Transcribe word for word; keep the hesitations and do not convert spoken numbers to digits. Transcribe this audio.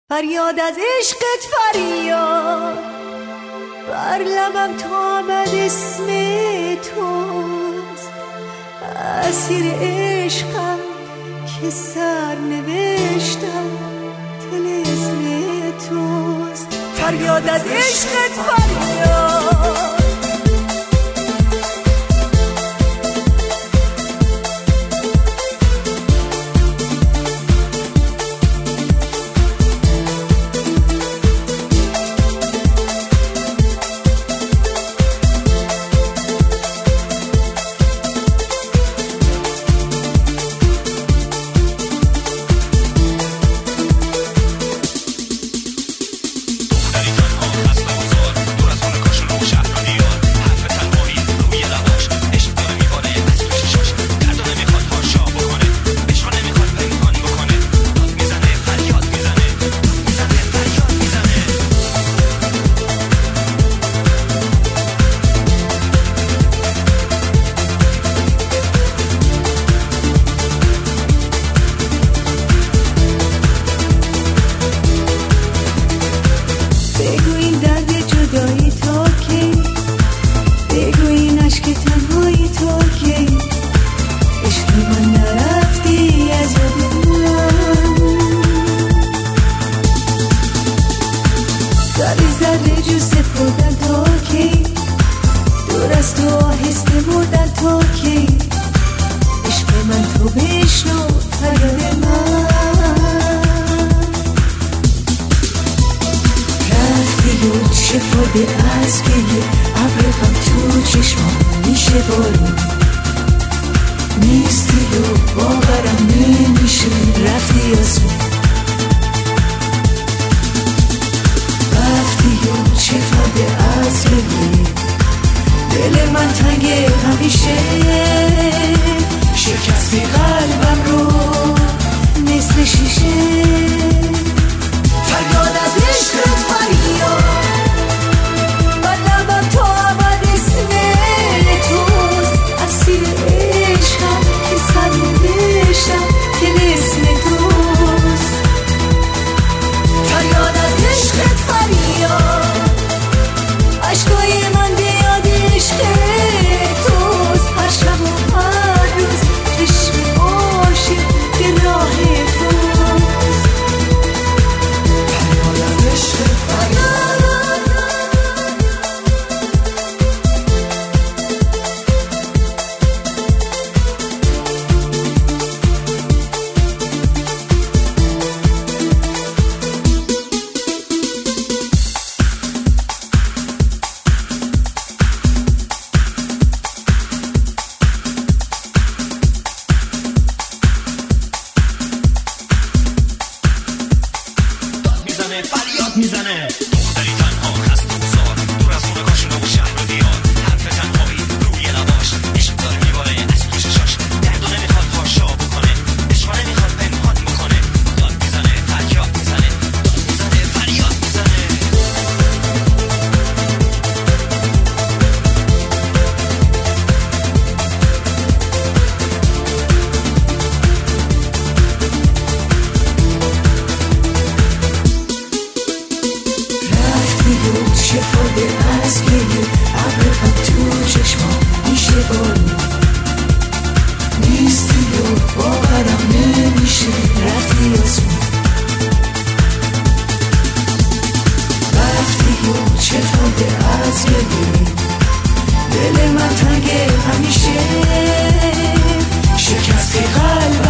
فریاد از عشقت فریاد، بر لبم تا ابد اسم توست. اسیر عشقم که سر نوشتم طلسم توست. فریاد از عشقت فریاد. شفاده از گریه ابر غم تو چشمام میشه بارون. نیستی و باورم نمیشه رفتی آسون. رفتی و شفاده از گریه دل من تنگه همیشه. شکستی قلبم رو مثل شیشه. فریاد از عشقت فریاد، فریاد میزنه. داری تنها خسته و زار دور از خونه کاشونه و شهر و دیار. حرف تنهایی روی لباش عشق داره میباره از تو چشاش. دردو نمیخواد پاشا بکنه، عشق نمیخواد پنهان بکنه. داد میزنه فریاد میزنه، داد میزنه فریاد میزنه. شفاده از گریه ابر غم تو چشمام میشه بارون. نیستی و باورم نمیشه رفتی آسون. رفتی و شفاده از گریه دل من تنگه همیشه. شکستی قلبم